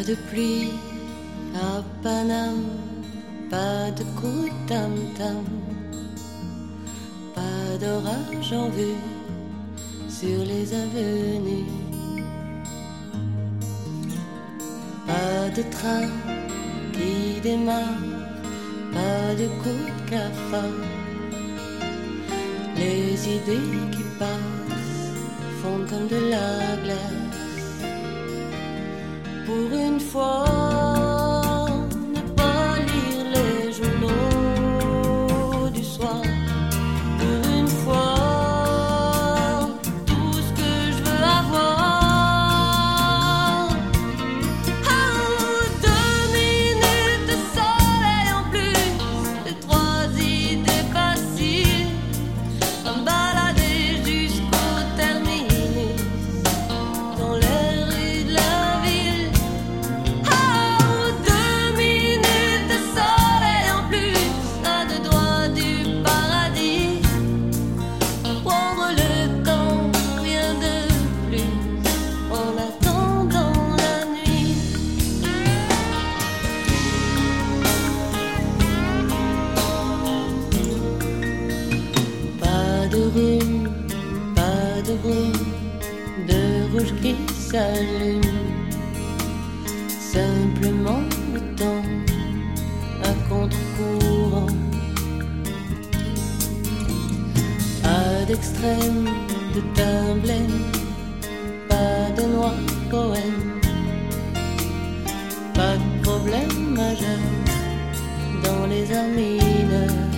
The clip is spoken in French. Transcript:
de pluie à Paname, pas de coup de tam-tam, pas d'orage en vue sur les avenues, pas de train qui démarre, pas de coup de cafard. Les idées qui passent fondent comme de la glace. Pour une fois, ne pas lire les journaux du soir. Pour une fois, tout ce que je veux avoir. Oh, 2 minutes de soleil en plus, et 3 idées faciles à me balader jusqu'au terminus dans les rues de la ville. Oh, 2 minutes de soleil en plus, à 2 doigts du paradis. Prendre le temps, rien de plus, en attendant la nuit. Pas de rhume, pas de brume, de rouge qui s'allume. Simplement le temps à contre-courant. Pas d'extrême, de teint blême, pas de noir poème. Pas de problème majeur dans les armes mineures.